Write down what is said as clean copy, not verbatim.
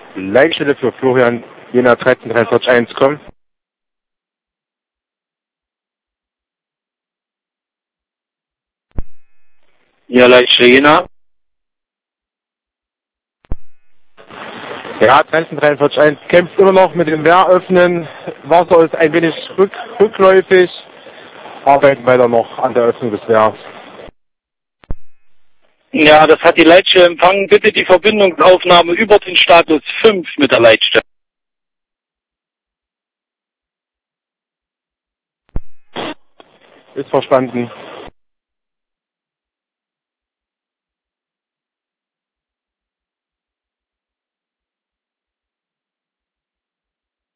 Leitstelle für Florian Jena 13341 kommen. Ja, Leitstelle Jena. Ja, 13341 kämpft immer noch mit dem Wehröffnen. Wasser ist ein wenig rückläufig. Arbeiten weiter noch an der Öffnung des Wehrs. Ja, das hat die Leitstelle empfangen. Bitte die Verbindungsaufnahme über den Status 5 mit der Leitstelle. Ist verstanden.